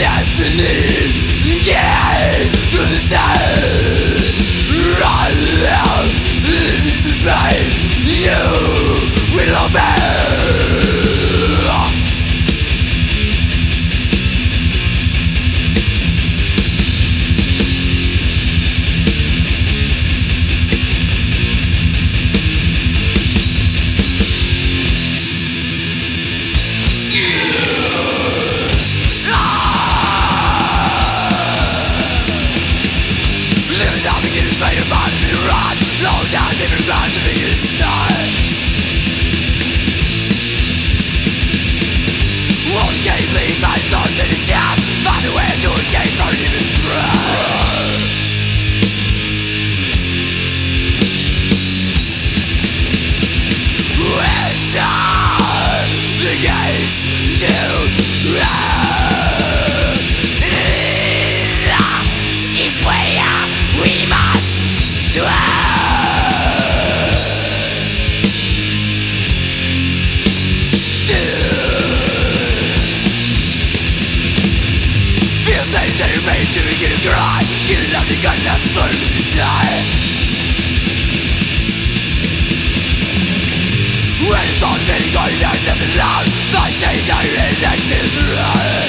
destiny, get through the sun. Run out, live to pain. You will obey. Low down different grounds to make it start. Won't escape, leave my thoughts in its tap. Find a way to escape from human pride. Enter the gates to run. This is where we must dwell. To begin to cry, you love the gun left for to die. When the thought of any going down, nothing loud, my days are in next to the run.